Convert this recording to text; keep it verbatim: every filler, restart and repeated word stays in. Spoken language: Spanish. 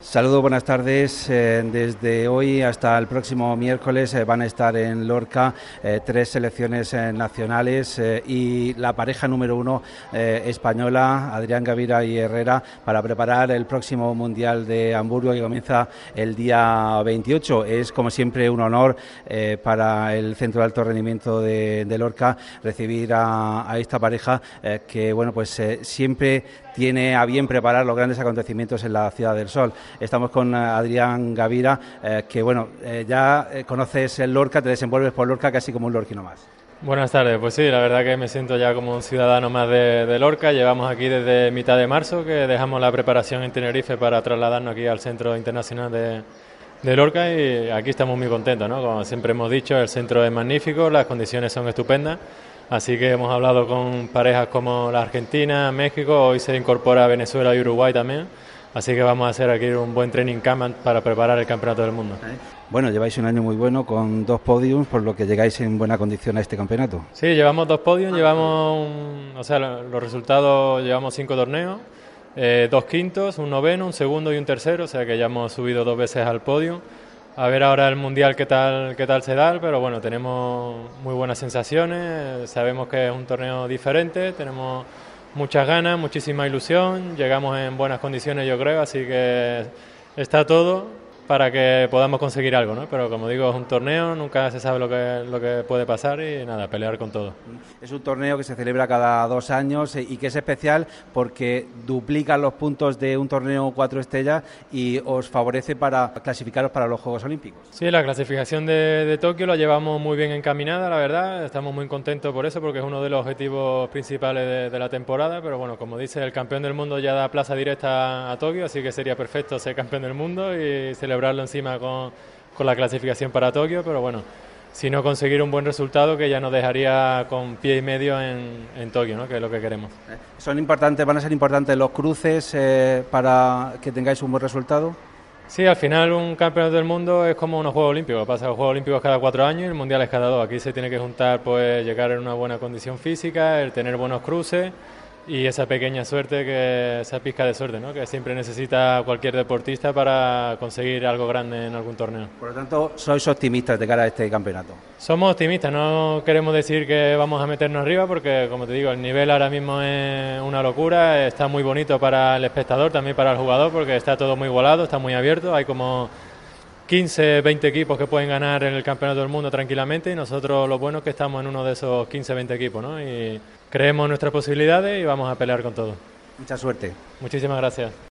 Saludos, buenas tardes. Eh, desde hoy hasta el próximo miércoles eh, van a estar en Lorca eh, tres selecciones eh, nacionales eh, y la pareja número uno eh, española, Adrián Gavira y Herrera, para preparar el próximo Mundial de Hamburgo que comienza el día veintiocho. Es, como siempre, un honor eh, para el Centro de Alto Rendimiento de, de Lorca recibir a, a esta pareja eh, que, bueno, pues eh, siempre tiene a bien preparar los grandes acontecimientos en la Ciudad del Sol. Estamos con Adrián Gavira, eh, que bueno, eh, ya conoces el Lorca, te desenvuelves por Lorca casi como un lorquino más. Buenas tardes, pues sí, la verdad que me siento ya como un ciudadano más de, de Lorca. Llevamos aquí desde mitad de marzo, que dejamos la preparación en Tenerife para trasladarnos aquí al Centro Internacional de, de Lorca, y aquí estamos muy contentos, ¿no? Como siempre hemos dicho, el centro es magnífico, las condiciones son estupendas. Así que hemos hablado con parejas como la Argentina, México, hoy se incorpora Venezuela y Uruguay también. Así que vamos a hacer aquí un buen training camp para preparar el Campeonato del Mundo. Bueno, lleváis un año muy bueno con dos podiums, por lo que llegáis en buena condición a este campeonato. Sí, llevamos dos podiums, llevamos, un, o sea, los resultados, llevamos cinco torneos, eh, dos quintos, un noveno, un segundo y un tercero, o sea que ya hemos subido dos veces al podio. A ver ahora el Mundial qué tal, qué tal se da, pero bueno, tenemos muy buenas sensaciones, sabemos que es un torneo diferente, tenemos muchas ganas, muchísima ilusión, llegamos en buenas condiciones yo creo, así que está todo para que podamos conseguir algo, ¿no? Pero como digo, es un torneo, nunca se sabe lo que, lo que puede pasar y nada, pelear con todo. Es un torneo que se celebra cada dos años y que es especial porque duplica los puntos de un torneo cuatro estrellas y os favorece para clasificaros para los Juegos Olímpicos. Sí, la clasificación de, de Tokio la llevamos muy bien encaminada, la verdad, estamos muy contentos por eso porque es uno de los objetivos principales de, de la temporada, pero bueno, como dice, el campeón del mundo ya da plaza directa a, a Tokio, así que sería perfecto ser campeón del mundo y celebrar encima con, con la clasificación para Tokio, pero bueno, si no conseguir un buen resultado que ya nos dejaría con pie y medio en, en Tokio, ¿no? Que es lo que queremos. ¿Son importantes, van a ser importantes los cruces eh, para que tengáis un buen resultado? Sí, al final un campeonato del mundo es como unos Juegos Olímpicos, pasa los Juegos Olímpicos cada cuatro años y el Mundial es cada dos. Aquí se tiene que juntar pues llegar en una buena condición física, el tener buenos cruces y esa pequeña suerte, que esa pizca de suerte, ¿no? Que siempre necesita cualquier deportista para conseguir algo grande en algún torneo. Por lo tanto, sois optimistas de cara a este campeonato. Somos optimistas, no queremos decir que vamos a meternos arriba porque, como te digo, el nivel ahora mismo es una locura, está muy bonito para el espectador, también para el jugador, porque está todo muy igualado, está muy abierto, hay como quince, veinte equipos que pueden ganar en el Campeonato del Mundo tranquilamente y nosotros lo bueno es que estamos en uno de esos quince, veinte equipos, ¿no? Y creemos en nuestras posibilidades y vamos a pelear con todo. Mucha suerte. Muchísimas gracias.